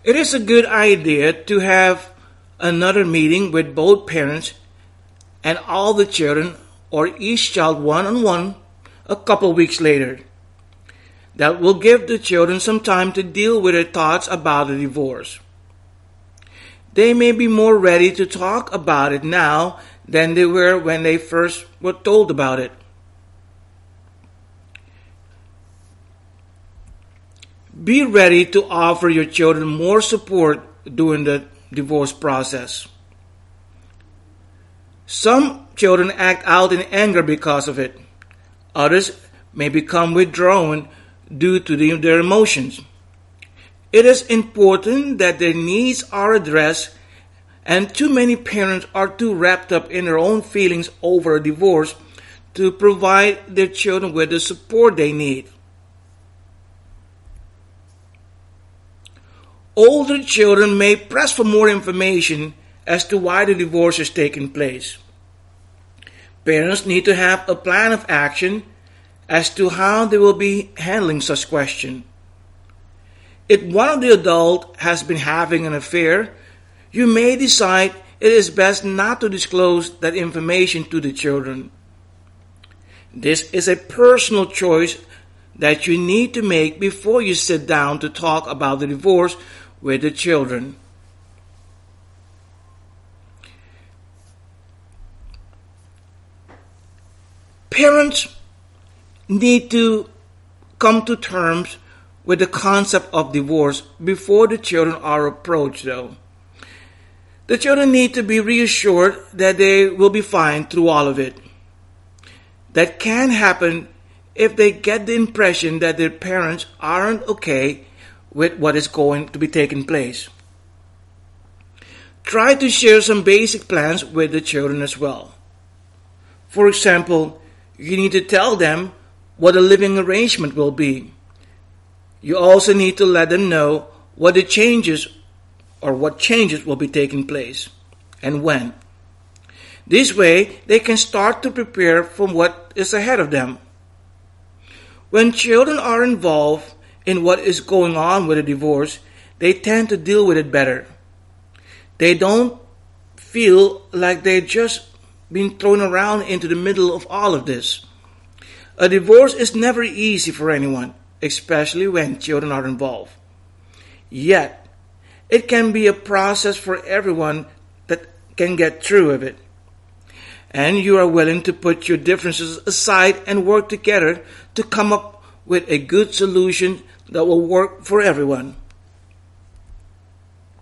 It is a good idea to have another meeting with both parents and all the children or each child one on one a couple weeks later. That will give the children some time to deal with their thoughts about the divorce. They may be more ready to talk about it now than they were when they first were told about it. Be ready to offer your children more support during the divorce process. Some children act out in anger because of it. Others may become withdrawn due to their emotions. It is important that their needs are addressed, and too many parents are too wrapped up in their own feelings over a divorce to provide their children with the support they need. Older children may press for more information as to why the divorce is taking place. Parents need to have a plan of action as to how they will be handling such questions. If one of the adults has been having an affair, you may decide it is best not to disclose that information to the children. This is a personal choice that you need to make before you sit down to talk about the divorce with the children. Parents need to come to terms with the concept of divorce before the children are approached, though. The children need to be reassured that they will be fine through all of it. That can happen if they get the impression that their parents aren't okay with what is going to be taking place. Try to share some basic plans with the children as well. For example, you need to tell them what the living arrangement will be. You also need to let them know what changes will be taking place and when. This way, they can start to prepare for what is ahead of them. When children are involved in what is going on with a divorce, they tend to deal with it better. They don't feel like they're just being thrown around into the middle of all of this. A divorce is never easy for anyone, especially when children are involved. Yet, it can be a process for everyone that can get through with it. And you are willing to put your differences aside and work together to come up with a good solution that will work for everyone.